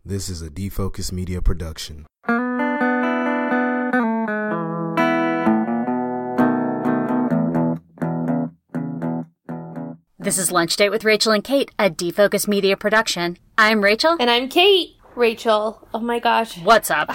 This is a Defocus Media production. This is Lunch Date with Rachel and Kate, a Defocus Media production. I'm Rachel. And I'm Kate. Rachel, oh my gosh. What's up?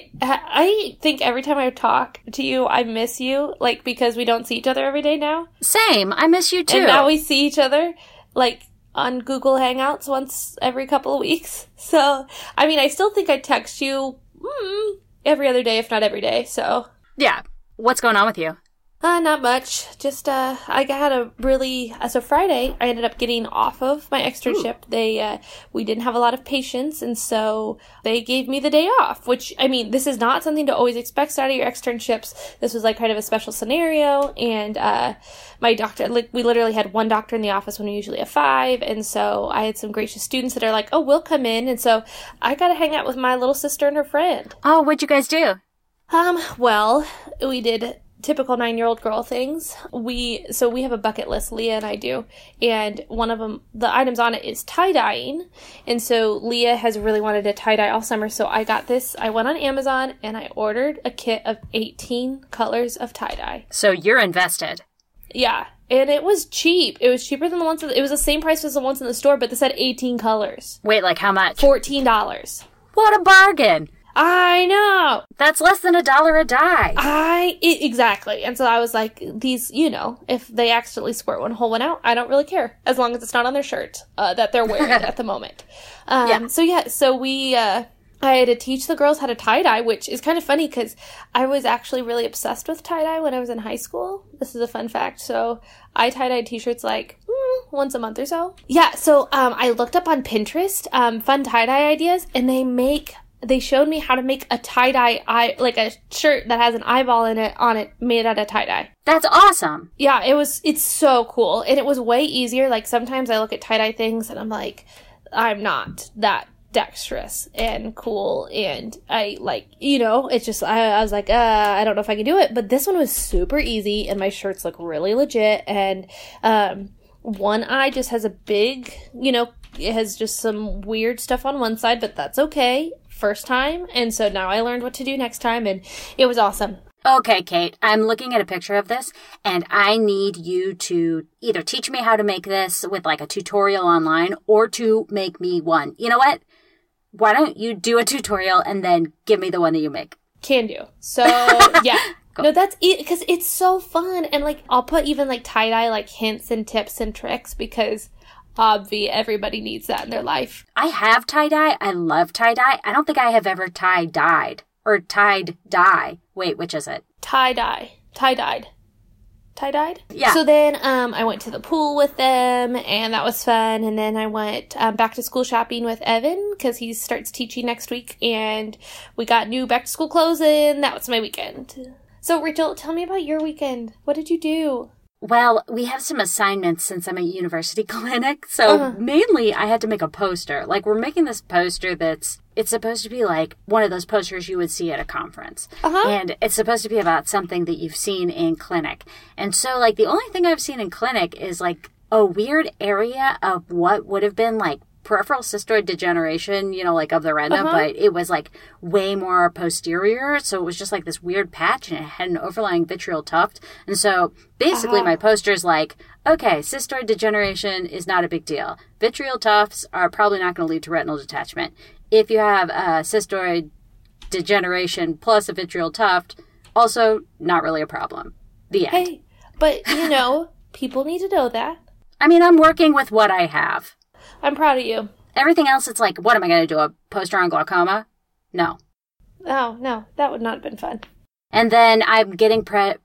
I think every time I talk to you, I miss you, like, because we don't see each other every day now. Same. I miss you too. And now we see each other, like, on Google Hangouts once every couple of weeks. So, I mean, I still think I text you every other day, if not every day, so. Yeah. What's going on with you? Not much. Just, I had a really, so Friday, I ended up getting off of my externship. We didn't have a lot of patients, and so they gave me the day off, which, I mean, this is not something to always expect out of your externships. This was, like, kind of a special scenario, and, my doctor, like, we literally had one doctor in the office when we usually have 5, and so I had some gracious students that are like, oh, we'll come in, and so I got to hang out with my little sister and her friend. Oh, what'd you guys do? Well, we did typical 9-year-old girl things. We have a bucket list, Leah and I do, and one of them, the items on it is tie-dyeing, and so Leah has really wanted to tie-dye all summer, so I got this. I went on Amazon and I ordered a kit of 18 colors of tie-dye. So you're invested. Yeah, and it was cheap. It was cheaper than the ones, it was the same price as the ones in the store, but this had 18 colors. Wait, like how much? $14. What a bargain! I know. That's less than $1 a dye. Exactly. And so I was like, these, you know, if they accidentally squirt one whole one out, I don't really care. As long as it's not on their shirt that they're wearing at the moment. So we, I had to teach the girls how to tie-dye, which is kind of funny because I was actually really obsessed with tie-dye when I was in high school. This is a fun fact. So I tie-dyed t-shirts like once a month or so. Yeah, so I looked up on Pinterest fun tie-dye ideas, and they showed me how to make a tie-dye like a shirt that has an eyeball on it made out of tie-dye. That's awesome. Yeah, it's so cool. And it was way easier. Like, sometimes I look at tie-dye things and I'm like, I'm not that dexterous and cool, and I, like, you know, it's just, I was like, I don't know if I can do it. But this one was super easy, and my shirts look really legit, and one eye just has a big, you know, it has just some weird stuff on one side, but that's okay. First time, and so now I learned what to do next time, and it was awesome. Okay, Kate, I'm looking at a picture of this, and I need you to either teach me how to make this with, like, a tutorial online, or to make me one. You know what? Why don't you do a tutorial and then give me the one that you make? Can do. So, yeah. Cool. No, that's it, because it's so fun, and, like, I'll put even, like, tie-dye, like, hints and tips and tricks, because everybody needs that in their life. I have tie-dye. I love tie-dye. I don't think I have ever tie-dyed. Or tied-dye. Wait, which is it? Tie-dye. Tie-dyed. Tie-dyed? Yeah. So then I went to the pool with them, and that was fun. And then I went back to school shopping with Evan, because he starts teaching next week. And we got new back-to-school clothes, and that was my weekend. So, Rachel, tell me about your weekend. What did you do? Well, we have some assignments since I'm at university clinic, so mainly I had to make a poster. Like, we're making this poster it's supposed to be like one of those posters you would see at a conference. And it's supposed to be about something that you've seen in clinic. And so, like, the only thing I've seen in clinic is, like, a weird area of what would have been, like, peripheral cystoid degeneration, you know, like, of the retina, but it was, like, way more posterior, so it was just, like, this weird patch, and it had an overlying vitreal tuft, and so, basically, my poster's like, okay, cystoid degeneration is not a big deal. Vitreal tufts are probably not going to lead to retinal detachment. If you have a cystoid degeneration plus a vitreal tuft, also not really a problem. The end. Hey, but, you know, people need to know that. I mean, I'm working with what I have. I'm proud of you. Everything else, it's like, what am I going to do, a poster on glaucoma? No. Oh, no, that would not have been fun. And then I'm getting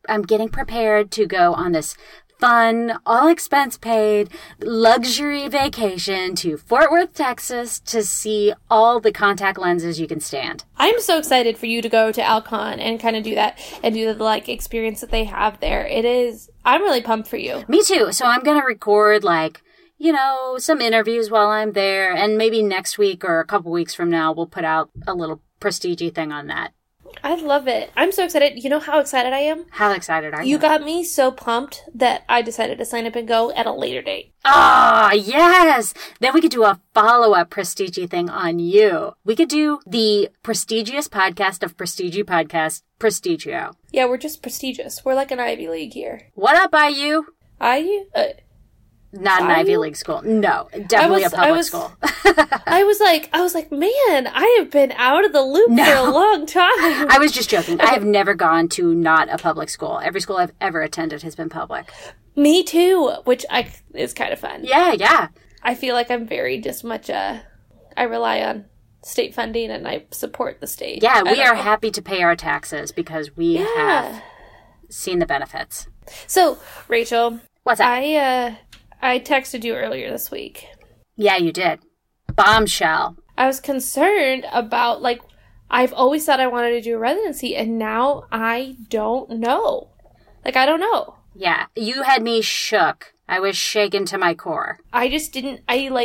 prepared to go on this fun, all-expense-paid, luxury vacation to Fort Worth, Texas to see all the contact lenses you can stand. I'm so excited for you to go to Alcon and kind of do that and do the, like, experience that they have there. I'm really pumped for you. Me too. So I'm going to record, like, you know, some interviews while I'm there, and maybe next week or a couple weeks from now we'll put out a little prestige thing on that. I love it. I'm so excited. You know how excited I am? How excited are you? You got me so pumped that I decided to sign up and go at a later date. Oh, yes! Then we could do a follow-up Prestige thing on you. We could do the prestigious podcast of Prestige Podcast, Prestigio. Yeah, we're just prestigious. We're like an Ivy League here. What up, IU? IU? Not an Ivy League school. No, definitely a public school. I was like, man, I have been out of the loop for a long time. I was just joking. I have never gone to not a public school. Every school I've ever attended has been public. Me too, which is kind of fun. Yeah. I feel like I'm very just much, I rely on state funding and I support the state. Yeah, we are happy to pay our taxes because we have seen the benefits. So, Rachel. What's up? I texted you earlier this week. Yeah, you did. Bombshell. I was concerned about, like, I've always thought I wanted to do a residency, and now I don't know. Like, I don't know. Yeah, you had me shook. I was shaken to my core. I just didn't,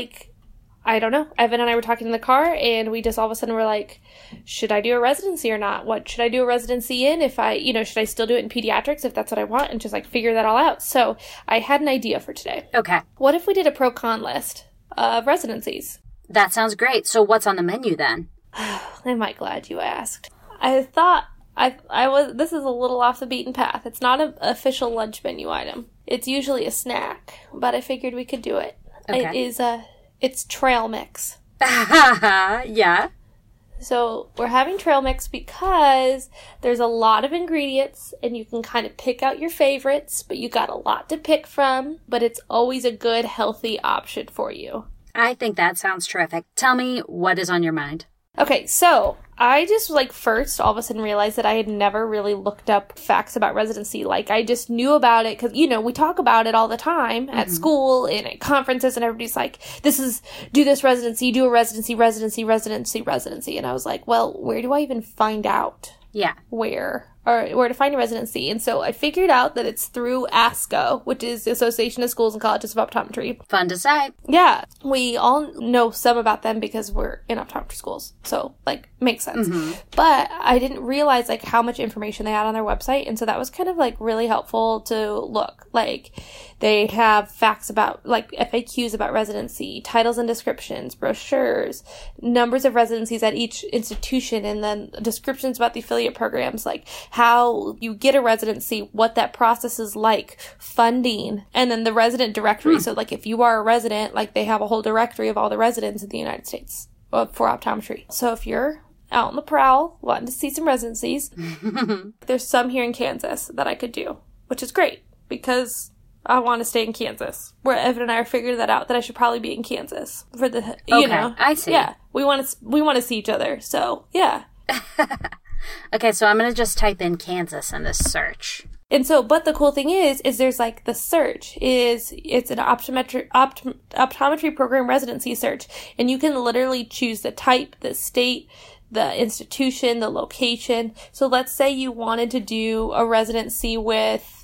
I don't know. Evan and I were talking in the car, and we just all of a sudden were like, should I do a residency or not? What should I do a residency in? If I, should I still do it in pediatrics if that's what I want? And just, like, figure that all out. So I had an idea for today. Okay. What if we did a pro-con list of residencies? That sounds great. So what's on the menu then? Am I glad you asked? I thought this is a little off the beaten path. It's not an official lunch menu item. It's usually a snack, but I figured we could do it. Okay. It's trail mix. Yeah. So we're having trail mix because there's a lot of ingredients and you can kind of pick out your favorites, but you got a lot to pick from, but it's always a good, healthy option for you. I think that sounds terrific. Tell me what is on your mind. Okay, so I just, first all of a sudden realized that I had never really looked up facts about residency. Like, I just knew about it because, we talk about it all the time at school and at conferences, and everybody's like, do this residency, do a residency. And I was like, well, where do I even find out? Yeah. Where to find a residency. And so I figured out that it's through ASCO, which is the Association of Schools and Colleges of Optometry. Fun to say. Yeah. We all know some about them because we're in optometry schools. So, makes sense. Mm-hmm. But I didn't realize, how much information they had on their website. And so that was kind of, really helpful to look. They have facts about, FAQs about residency, titles and descriptions, brochures, numbers of residencies at each institution, and then descriptions about the affiliate programs, how you get a residency, what that process is like, funding, and then the resident directory. So, if you are a resident, they have a whole directory of all the residents in the United States for optometry. So if you're out on the prowl, wanting to see some residencies, there's some here in Kansas that I could do, which is great because I want to stay in Kansas. Where Evan and I are figuring that out, that I should probably be in Kansas for the, I see. Yeah, we want to see each other. So yeah. Okay, so I'm going to just type in Kansas in this search. And so, but the cool thing is there's the search it's an optometry program residency search. And you can literally choose the type, the state, the institution, the location. So let's say you wanted to do a residency with,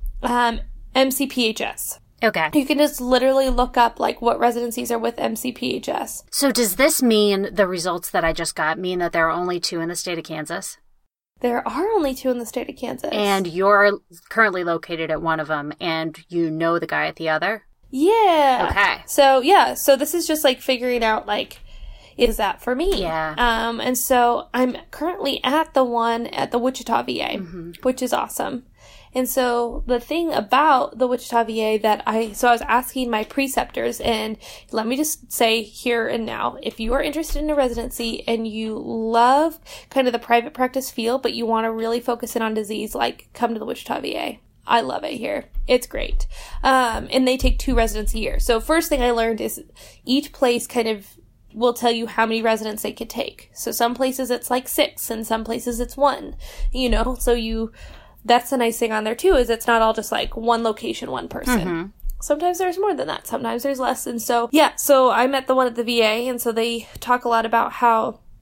MCPHS. Okay. You can just literally look up what residencies are with MCPHS. So does this mean the results that I just got mean that there are only 2 in the state of Kansas? There are only 2 in the state of Kansas. And you're currently located at one of them, and you know the guy at the other? Yeah. Okay. So, yeah. So this is just, figuring out, is that for me? Yeah. And so I'm currently at the one at the Wichita VA, which is awesome. And so the thing about the Wichita VA that I was asking my preceptors, and let me just say here and now, if you are interested in a residency and you love kind of the private practice feel, but you want to really focus in on disease, come to the Wichita VA. I love it here. It's great. And they take 2 residents a year. So first thing I learned is each place kind of will tell you how many residents they could take. So some places it's 6 and some places it's 1, so that's the nice thing on there too, is it's not all just one location, one person. Mm-hmm. Sometimes there's more than that. Sometimes there's less. And so, yeah, so I met the one at the VA, and so they talk a lot about how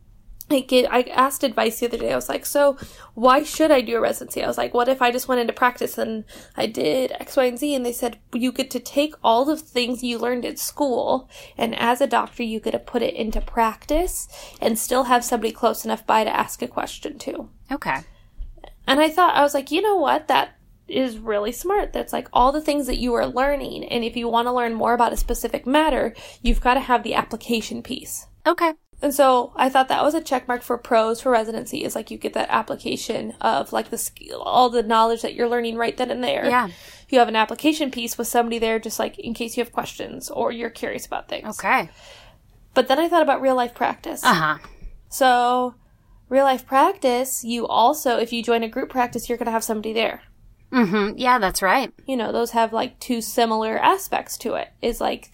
I asked advice the other day. I was like, so why should I do a residency? I was like, what if I just went into practice and I did X, Y, and Z? And they said, you get to take all the things you learned in school, and as a doctor, you get to put it into practice and still have somebody close enough by to ask a question to. Okay. And I was like, you know what? That is really smart. That's like all the things that you are learning. And if you want to learn more about a specific matter, you've got to have the application piece. Okay. And so I thought that was a check mark for pros for residency, is like you get that application of like the skill, all the knowledge that you're learning right then and there. Yeah. You have an application piece with somebody there just like in case you have questions or you're curious about things. Okay. But then I thought about real life practice. Uh-huh. So real life practice, you also, if you join a group practice, you're going to have somebody there. Mm-hmm. Yeah, that's right. You know, those have like two similar aspects to it. Is like,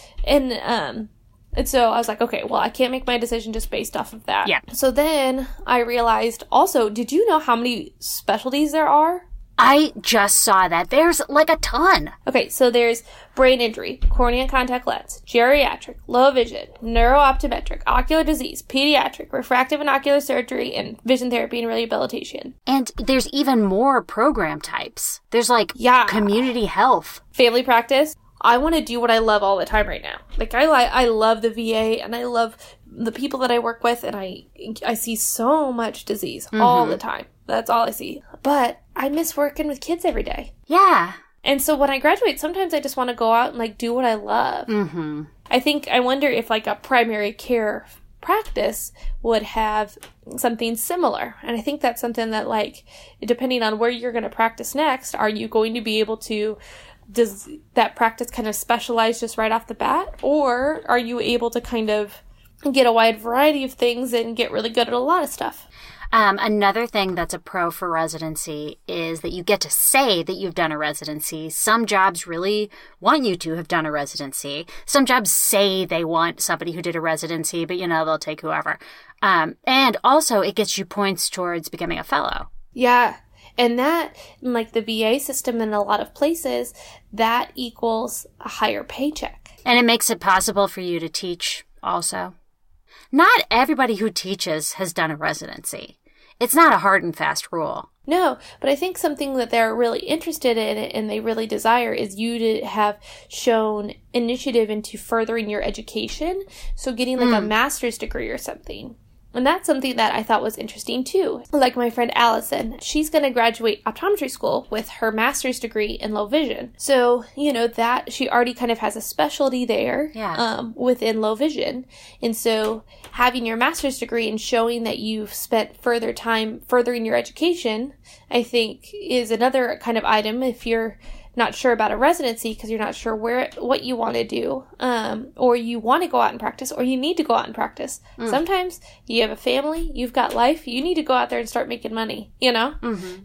and so I was like, okay, well, I can't make my decision just based off of that. Yeah. So then I realized also, did you know how many specialties there are? I just saw that. There's like a ton. Okay, so there's brain injury, cornea and contact lens, geriatric, low vision, neurooptometric, ocular disease, pediatric, refractive and ocular surgery, and vision therapy and rehabilitation. And there's even more program types. There's like community health. Family practice. I want to do what I love all the time right now. Like, I love the VA, and I love the people that I work with, and I see so much disease all the time. That's all I see. But I miss working with kids every day. Yeah. And so when I graduate, sometimes I just want to go out and, like, do what I love. Mm-hmm. I wonder if, like, a primary care practice would have something similar. And I think that's something that, like, depending on where you're going to practice next, are you going to be able to... Does that practice kind of specialize just right off the bat? Or are you able to kind of get a wide variety of things and get really good at a lot of stuff? Another thing that's a pro for residency is that you get to say that you've done a residency. Some jobs really want you to have done a residency. Some jobs say they want somebody who did a residency, but, you know, they'll take whoever. And also it gets you points towards becoming a fellow. Yeah. And that, like the VA system in a lot of places, that equals a higher paycheck. And it makes it possible for you to teach also. Not everybody who teaches has done a residency. It's not a hard and fast rule. No, but I think something that they're really interested in and they really desire is you to have shown initiative into furthering your education. So getting like a master's degree or something. And that's something that I thought was interesting too. Like my friend Allison, she's going to graduate optometry school with her master's degree in low vision. So, you know, that she already kind of has a specialty there within low vision. And so having your master's degree and showing that you've spent further time furthering your education, I think is another kind of item if you're not sure about a residency because you're not sure what you want to do, or you want to go out and practice, or you need to go out and practice. Sometimes you have a family, you've got life, you need to go out there and start making money, you know?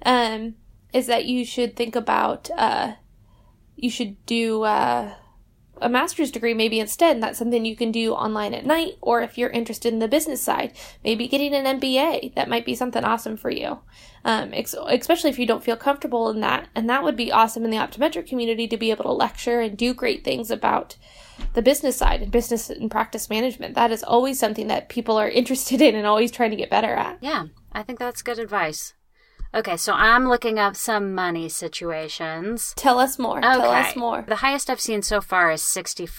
Is that you should think about, you should do a master's degree maybe instead, and that's something you can do online at night, or if you're interested in the business side, maybe getting an MBA. That might be something awesome for you, especially if you don't feel comfortable in that. And that would be awesome in the optometric community to be able to lecture and do great things about the business side and business and practice management. That is always something that people are interested in and always trying to get better at. Yeah, I think that's good advice. Okay, so I'm looking up some money situations. Tell us more. Okay. Tell us more. The highest I've seen so far is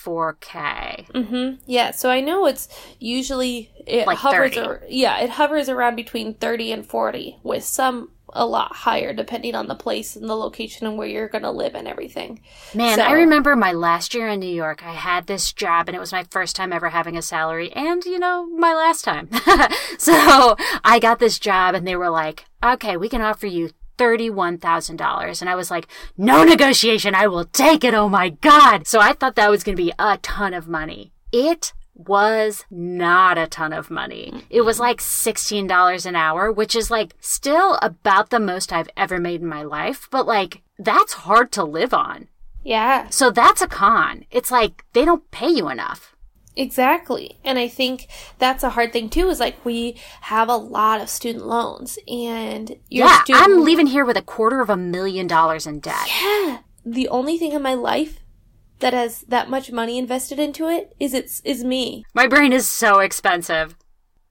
$64K. Yeah, so I know it's usually... It like hovers 30. It hovers around between 30 and 40, with some a lot higher depending on the place and the location and where you're going to live and everything. Man, I remember my last year in New York, I had this job and it was my first time ever having a salary and, you know, my last time. So I got this job and they were like, okay, we can offer you $31,000. And I was like, no negotiation, I will take it. Oh my God. So I thought that was going to be a ton of money. It was not a ton of money. It was like $16 an hour, which is like still about the most I've ever made in my life. But like, that's hard to live on. Yeah. So that's a con. It's like, they don't pay you enough. Exactly. And I think that's a hard thing too, is like we have a lot of student loans and I'm leaving here with $250,000 in debt. Yeah. The only thing in my life that has that much money invested into it is me. My brain is so expensive.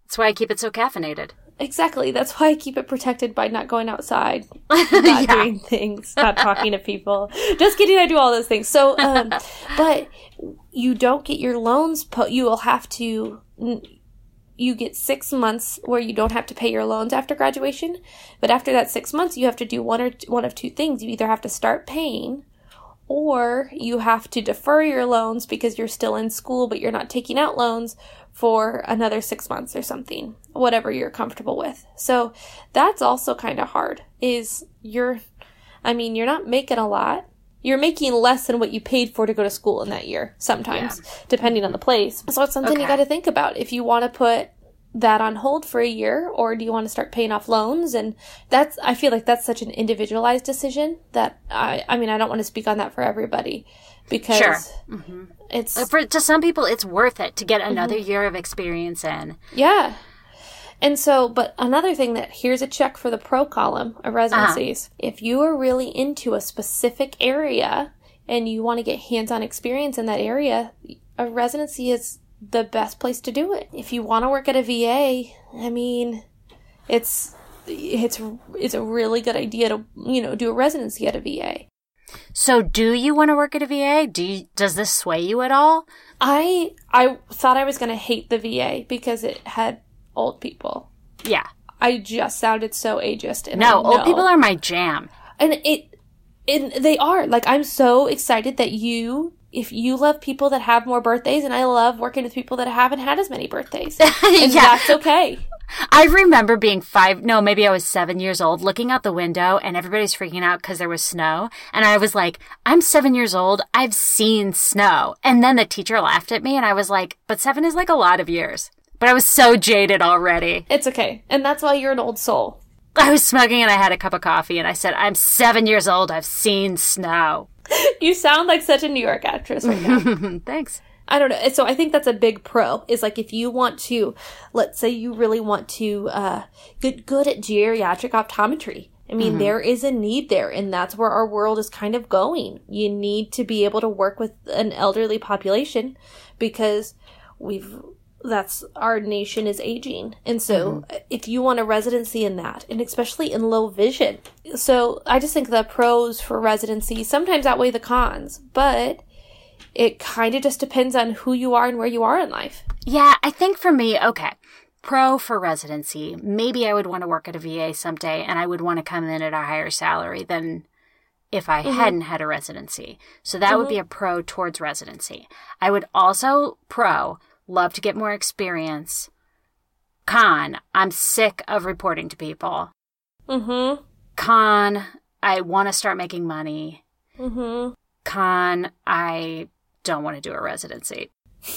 That's why I keep it so caffeinated. Exactly. That's why I keep it protected by not going outside, not doing things, not talking to people. Just kidding, I do all those things. So, but you don't get your loans, you will have to, you get 6 months where you don't have to pay your loans after graduation. But after that 6 months, you have to do one of two things. You either have to start paying, or you have to defer your loans because you're still in school, but you're not taking out loans for another 6 months or something, whatever you're comfortable with. So that's also kind of hard, you're not making a lot. You're making less than what you paid for to go to school in that year, sometimes, depending on the place. So it's something you got to think about. If you want to put that on hold for a year, or do you want to start paying off loans? And I feel like that's such an individualized decision that I don't want to speak on that for everybody, because it's to some people it's worth it to get another year of experience in. Yeah. And so, but another thing here's a check for the pro column of residencies. If you are really into a specific area and you want to get hands-on experience in that area, a residency is the best place to do it. If you want to work at a VA, it's a really good idea to, do a residency at a VA. So do you want to work at a VA? Does this sway you at all? I thought I was going to hate the VA because it had old people. Yeah. I just sounded so ageist. And no, old people are my jam. And they are. Like, I'm so excited that if you love people that have more birthdays, and I love working with people that haven't had as many birthdays. And that's okay. I remember being maybe I was 7 years old, looking out the window, and everybody's freaking out because there was snow. And I was like, I'm 7 years old. I've seen snow. And then the teacher laughed at me, and I was like, but 7 is like a lot of years. But I was so jaded already. It's okay. And that's why you're an old soul. I was smoking, and I had a cup of coffee, and I said, I'm 7 years old. I've seen snow. You sound like such a New York actress right now. Thanks. I don't know. So I think that's a big pro, is like if you want to, let's say you really want to get good at geriatric optometry. There is a need there, and that's where our world is kind of going. You need to be able to work with an elderly population because our nation is aging. And so if you want a residency in that, and especially in low vision. So I just think the pros for residency sometimes outweigh the cons, but it kind of just depends on who you are and where you are in life. Yeah, I think for me, pro for residency, maybe I would want to work at a VA someday, and I would want to come in at a higher salary than if I hadn't had a residency. So that would be a pro towards residency. I would also love to get more experience. Con, I'm sick of reporting to people. Con, I want to start making money. Con, I don't want to do a residency.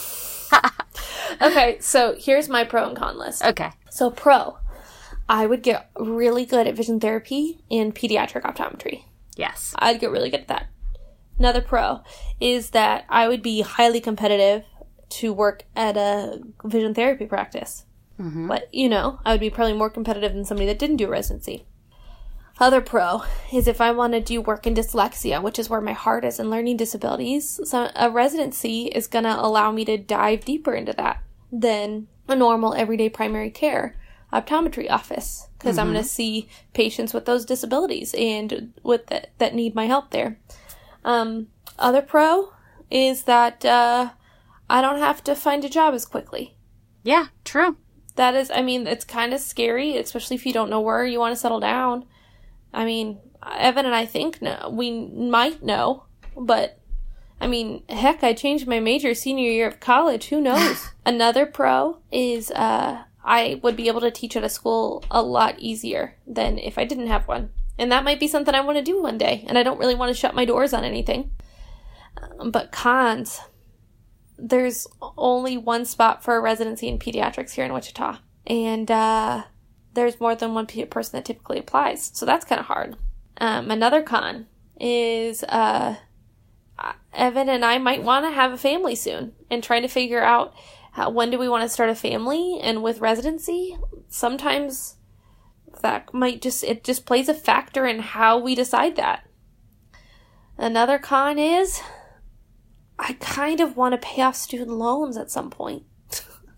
Okay, so here's my pro and con list. Okay. So pro, I would get really good at vision therapy and pediatric optometry. Yes. I'd get really good at that. Another pro is that I would be highly competitive to work at a vision therapy practice. But, I would be probably more competitive than somebody that didn't do residency. Other pro is if I want to do work in dyslexia, which is where my heart is, and learning disabilities, so a residency is going to allow me to dive deeper into that than a normal everyday primary care optometry office, because I'm going to see patients with those disabilities and with that need my help there. Other pro is that I don't have to find a job as quickly. Yeah, true. That is, it's kind of scary, especially if you don't know where you want to settle down. Evan and I think we might know, but heck, I changed my major senior year of college. Who knows? Another pro is I would be able to teach at a school a lot easier than if I didn't have one. And that might be something I want to do one day. And I don't really want to shut my doors on anything. But cons, there's only one spot for a residency in pediatrics here in Wichita. And there's more than one person that typically applies. So that's kind of hard. Another con is Evan and I might want to have a family soon, and trying to figure out when do we want to start a family. And with residency, sometimes that might it just plays a factor in how we decide that. Another con is I kind of want to pay off student loans at some point.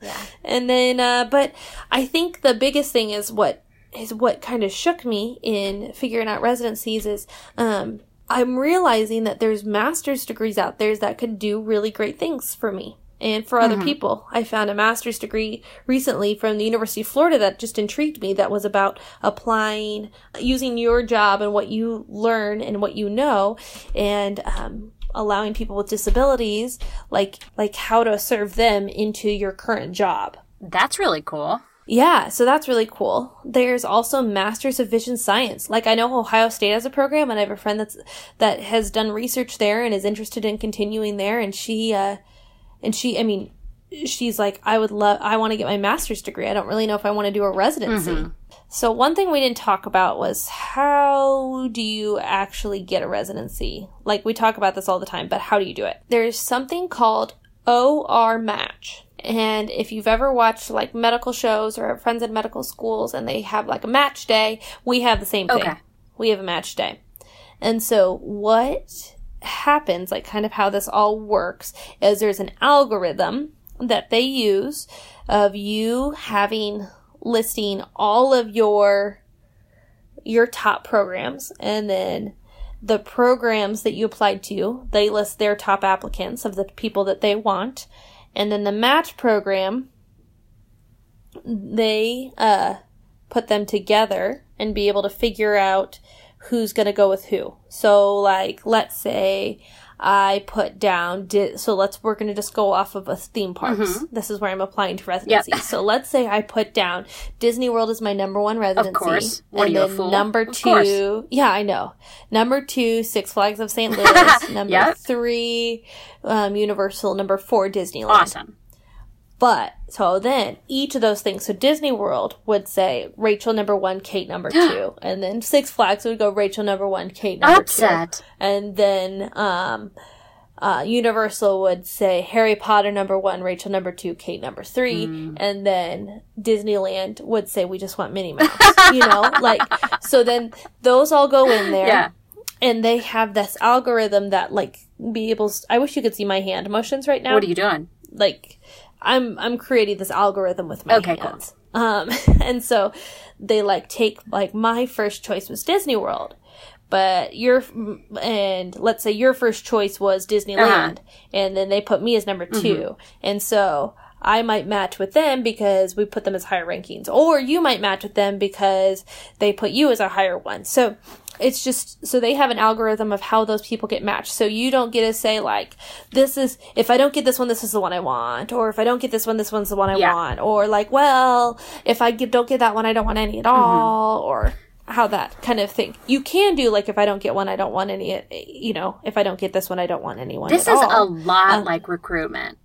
And then, but I think the biggest thing is what kind of shook me in figuring out residencies is, I'm realizing that there's master's degrees out there that could do really great things for me and for other people. I found a master's degree recently from the University of Florida that just intrigued me, that was about applying, using your job and what you learn and what you know, and allowing people with disabilities, like how to serve them into your current job. That's really cool. Yeah, so that's really cool. There's also Masters of Vision Science. Like, I know Ohio State has a program, and I have a friend that has done research there and is interested in continuing there, and she's like, I want to get my master's degree. I don't really know if I want to do a residency. So one thing we didn't talk about was, how do you actually get a residency? Like, we talk about this all the time, but how do you do it? There's something called OR Match. And if you've ever watched like medical shows or have friends in medical schools and they have like a match day, we have the same thing. Okay. We have a match day. And so what happens, like kind of how this all works, is there's an algorithm that they use of you listing all of your top programs, and then the programs that you applied to, they list their top applicants of the people that they want. And then the match program, they put them together and be able to figure out who's going to go with who. So, like, let's say I put down, we're going to just go off of a theme parks. This is where I'm applying to residency. Yep. So let's say I put down Disney World is my number one residency. Of course. What, and are you a fool? Number two, yeah, I know. Number 2, Six Flags of St. Louis. Number 3, Universal. Number 4, Disneyland. Awesome. But, so then, each of those things, so Disney World would say, Rachel number 1, Kate number 2. And then Six Flags would go, Rachel number 1, Kate number 2. And then, Universal would say, Harry Potter number 1, Rachel number 2, Kate number 3. And then Disneyland would say, we just want Minnie Mouse. Like, so then those all go in there. Yeah. And they have this algorithm that, like, I wish you could see my hand motions right now. What are you doing? Like, I'm creating this algorithm with my hands. Cool. And so they take my first choice was Disney World, but let's say your first choice was Disneyland, and then they put me as number 2. And so I might match with them because we put them as higher rankings, or you might match with them because they put you as a higher one. So it's just, so they have an algorithm of how those people get matched. So you don't get to say, like, if I don't get this one, this is the one I want. Or if I don't get this one, this one's the one I want. Or like, well, if I don't get that one, I don't want any at all. Or how that kind of thing. You can do, like, if I don't get one, I don't want any, if I don't get this one, I don't want anyone This at is all. a lot like recruitment.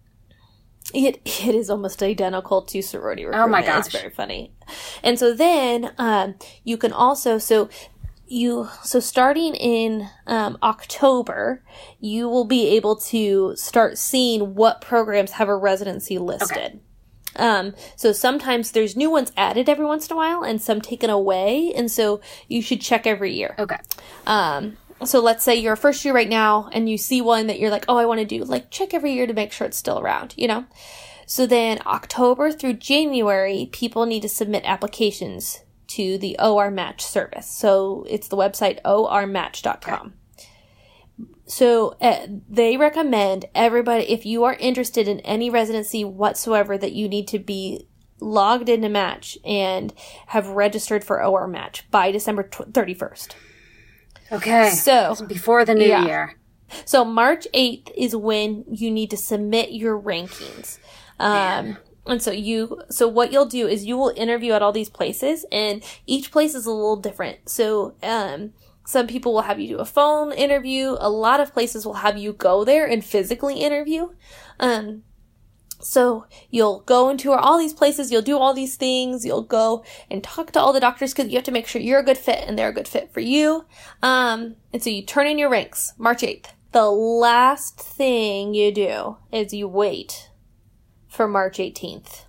It is almost identical to sorority recruitment. Oh my gosh. It's very funny. And so then, you can also, so starting in October, you will be able to start seeing what programs have a residency listed. Okay. So sometimes there's new ones added every once in a while and some taken away, and so you should check every year. Okay. So let's say you're a first year right now and you see one that you're like, oh, I want to do, like, check every year to make sure it's still around, So then October through January, people need to submit applications to the OR Match service. So it's the website ormatch.com. Okay. So they recommend everybody, if you are interested in any residency whatsoever, that you need to be logged into Match and have registered for OR Match by December 31st. Okay. So before the new year. So March 8th is when you need to submit your rankings. And so what you'll do is you will interview at all these places, and each place is a little different. So, some people will have you do a phone interview. A lot of places will have you go there and physically interview. So you'll go into all these places, you'll do all these things, you'll go and talk to all the doctors because you have to make sure you're a good fit and they're a good fit for you. And so you turn in your ranks, March 8th. The last thing you do is you wait for March 18th.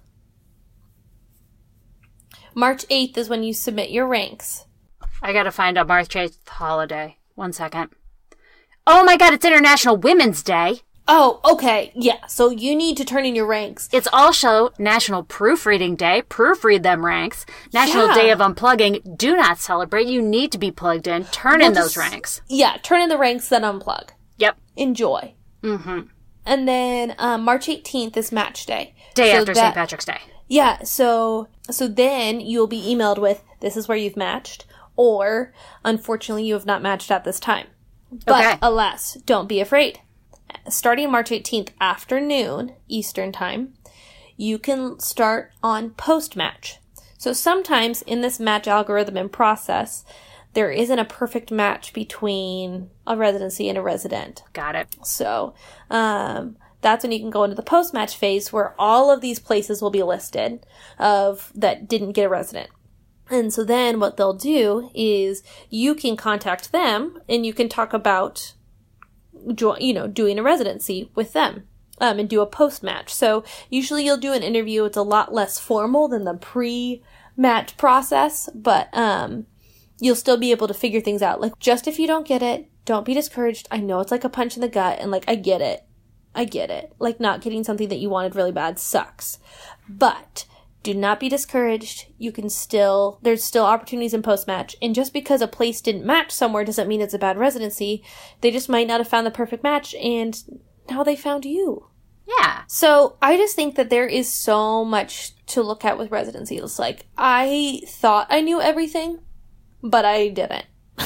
March 8th is when you submit your ranks. I gotta find a March 8th holiday. 1 second. Oh my god, it's International Women's Day. Oh, okay. Yeah. So you need to turn in your ranks. It's also National Proofreading Day. Proofread them ranks. National Day of Unplugging. Do not celebrate. You need to be plugged in. Turn in those ranks. Yeah. Turn in the ranks, then unplug. Yep. Enjoy. Mm-hmm. And then March 18th is match day. Day after St. Patrick's Day. Yeah. So then you'll be emailed with, this is where you've matched, or unfortunately you have not matched at this time. But alas, don't be afraid. Starting March 18th afternoon, Eastern time, you can start on post-match. So sometimes in this match algorithm and process, there isn't a perfect match between a residency and a resident. Got it. So that's when you can go into the post-match phase where all of these places will be listed that didn't get a resident. And so then what they'll do is you can contact them and you can talk about doing a residency with them, and do a post-match. So usually you'll do an interview. It's a lot less formal than the pre-match process, but, you'll still be able to figure things out. Like, just if you don't get it, don't be discouraged. I know it's like a punch in the gut, and like, I get it. Like, not getting something that you wanted really bad sucks. But do not be discouraged. There's still opportunities in post-match. And just because a place didn't match somewhere doesn't mean it's a bad residency. They just might not have found the perfect match, and now they found you. Yeah. So I just think that there is so much to look at with residencies. Like, I thought I knew everything, but I didn't.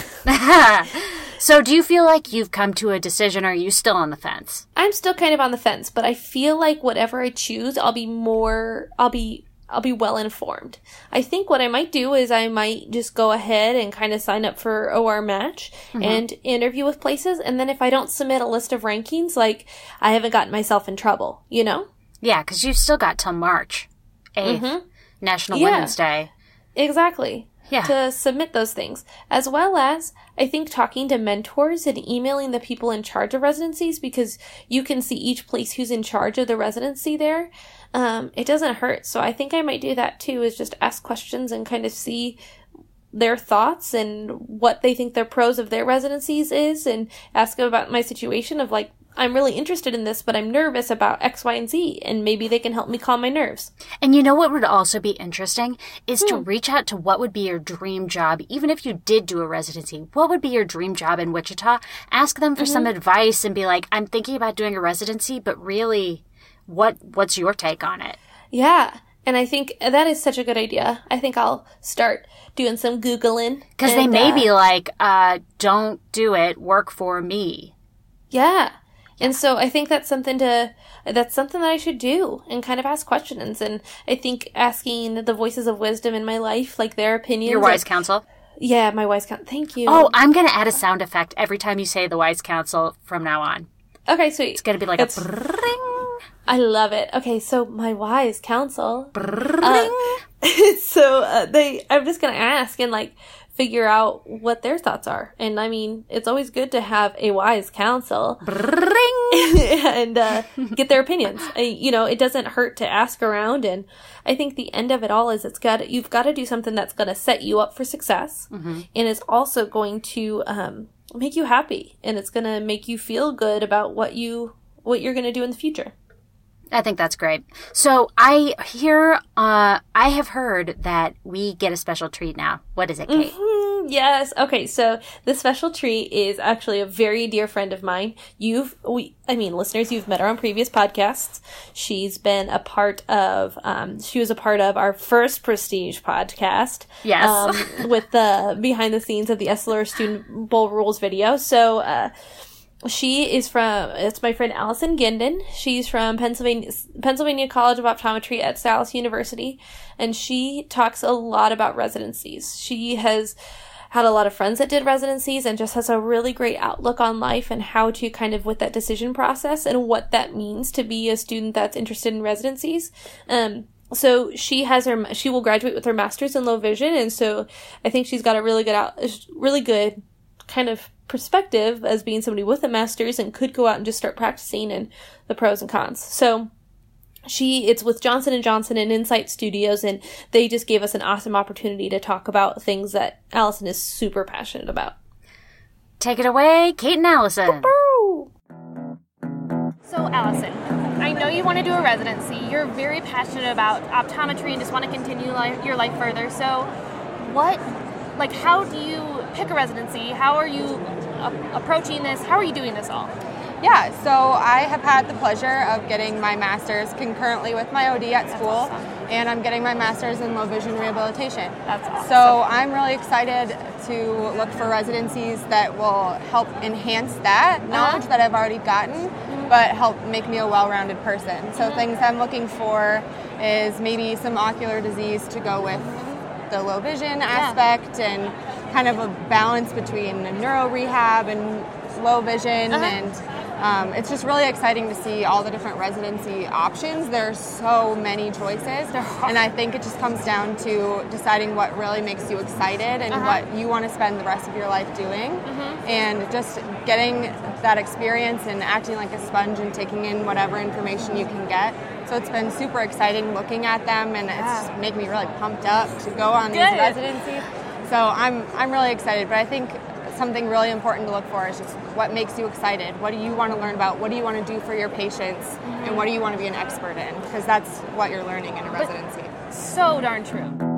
So do you feel like you've come to a decision, or are you still on the fence? I'm still kind of on the fence, but I feel like whatever I choose, I'll be well informed. I think what I might do is I might just go ahead and kind of sign up for OR Match and interview with places. And then if I don't submit a list of rankings, like, I haven't gotten myself in trouble, you know? Yeah, because you've still got till March 8th, National Women's Day. Exactly. Yeah. To submit those things. As well as, I think, talking to mentors and emailing the people in charge of residencies, because you can see each place who's in charge of the residency there. It doesn't hurt. So I think I might do that too, is just ask questions and kind of see their thoughts and what they think their pros of their residencies is, and ask them about my situation of like, I'm really interested in this, but I'm nervous about X, Y, and Z, and maybe they can help me calm my nerves. And you know what would also be interesting is to reach out to what would be your dream job, even if you did do a residency. What would be your dream job in Wichita? Ask them for some advice and be like, I'm thinking about doing a residency, but really, what's your take on it? Yeah. And I think that is such a good idea. I think I'll start doing some Googling. Because they may be like, don't do it, work for me. Yeah. And so I think that's something that I should do, and kind of ask questions. And I think asking the voices of wisdom in my life, like their opinions. Your wise counsel? Yeah, my wise counsel. Thank you. Oh, I'm going to add a sound effect every time you say the wise counsel from now on. Okay, sweet. It's going to be like a brrrring. I love it. Okay, so my wise counsel. Brrrring. I'm just going to ask and like figure out what their thoughts are. And I mean, it's always good to have a wise counsel. And get their opinions. It doesn't hurt to ask around, and I think the end of it all is you've got to do something that's going to set you up for success, and is also going to make you happy, and it's going to make you feel good about what you're going to do in the future. I think that's great. So I have heard that we get a special treat now. What is it, Kate? Yes. Okay. So the special treat is actually a very dear friend of mine. Listeners, you've met her on previous podcasts. She's been a part of, she was a part of our first Prestige podcast. Yes. With the behind the scenes of the Esler Student Bowl Rules video. So, it's my friend Allison Ginden. She's from Pennsylvania College of Optometry at Salus University, and she talks a lot about residencies. She has had a lot of friends that did residencies and just has a really great outlook on life and how to kind of with that decision process and what that means to be a student that's interested in residencies. So she will graduate with her master's in low vision, and so I think she's got a really good kind of perspective as being somebody with a master's and could go out and just start practicing and the pros and cons. So it's with Johnson & Johnson and Insight Studios, and they just gave us an awesome opportunity to talk about things that Allison is super passionate about. Take it away, Kate and Allison. Woo-hoo! So So, Allison, I know you want to do a residency. You're very passionate about optometry and just want to continue your life further. So, how do you pick a residency? How are you approaching this? How are you doing this all? Yeah, so I have had the pleasure of getting my master's concurrently with my OD at school, awesome. And I'm getting my master's in low vision rehabilitation. That's awesome. So I'm really excited to look for residencies that will help enhance that knowledge that I've already gotten, but help make me a well-rounded person. So things I'm looking for is maybe some ocular disease to go with the low vision aspect, and kind of a balance between neuro rehab and low vision, and it's just really exciting to see all the different residency options. There's so many choices, and I think it just comes down to deciding what really makes you excited and what you want to spend the rest of your life doing, and just getting that experience and acting like a sponge and taking in whatever information you can get. So it's been super exciting looking at them, and it's just made me really pumped up to go on these residencies. So I'm really excited, but I think something really important to look for is just what makes you excited. What do you want to learn about? What do you want to do for your patients? And what do you want to be an expert in? Because that's what you're learning in a residency. So darn true.